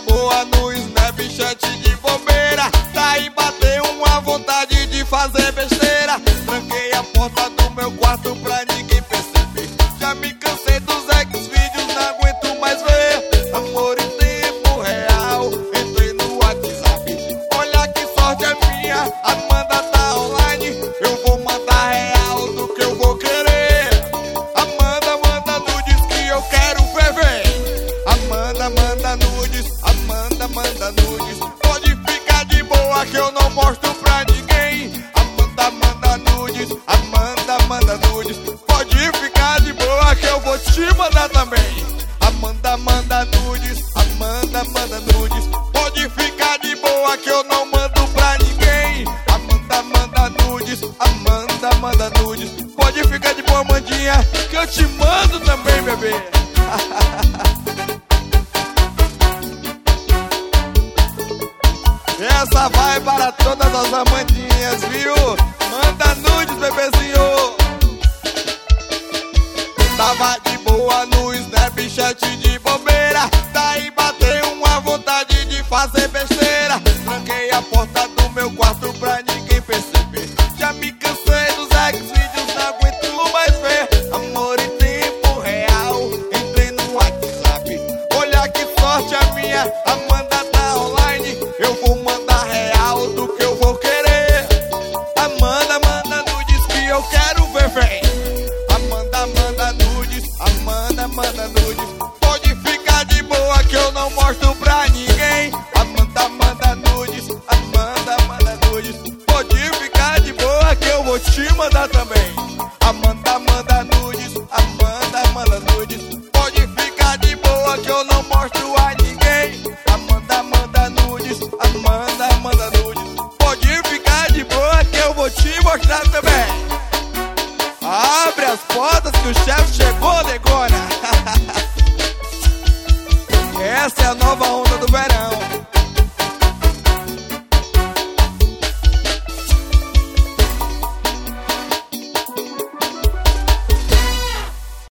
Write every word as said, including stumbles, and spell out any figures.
boa no Snapchat de bobeira. Daí bateu uma vontade de fazer besteira. Tranquei a porta do meu quarto pra ninguém perceber. Já me cansei dos ex-vídeos, não aguento mais ver. Amor em tempo real, entrei no WhatsApp. Olha que sorte é minha, a Amanda tá online. Eu vou mandar real do que eu vou querer. Amanda, manda nudes que eu quero ver, vem. Amanda, manda nudes, Amanda, manda nudes. Pode ficar de boa que eu não mostro pra ninguém. Amanda, manda nudes, Amanda, manda nudes. Pode ficar de boa que eu vou te mandar também. Amanda, manda nudes, Amanda, manda nudes. Pode ficar de boa que eu não mando pra ninguém. Amanda, manda nudes, Amanda, manda nudes. Pode ficar de boa, Amandinha, que eu te mando também, bebê. Essa vai para todas as Amandinhas, viu? Manda nudes, bebezinho. Tava de boa no Snapchat de bobeira. Daí bateu uma vontade de fazer besteira. Tranquei a porta do meu quarto pra ninguém perceber. Já me cansei dos ex-vídeos, não aguento mais ver. Amor em tempo real, entrei no WhatsApp. Olha que sorte a minha, Amanda tá online. Eu vou mandar real do que eu vou querer. Amanda, manda nudes que eu quero ver, vem. Amanda, manda nudes, Amanda, manda nudes. Pode ficar de boa que eu não mostro pra ninguém. Amanda, manda nudes, Amanda, manda nudes. Pode ficar de boa que eu vou te mandar também. Amanda, manda nudes, Amanda, manda nudes. Pode ficar de boa que eu não mostro a ninguém. Amanda, manda nudes, Amanda, manda nudes. Pode ficar de boa que eu vou te mostrar também. Abre as portas que o chefe chegou, negona. Essa é a nova onda do verão.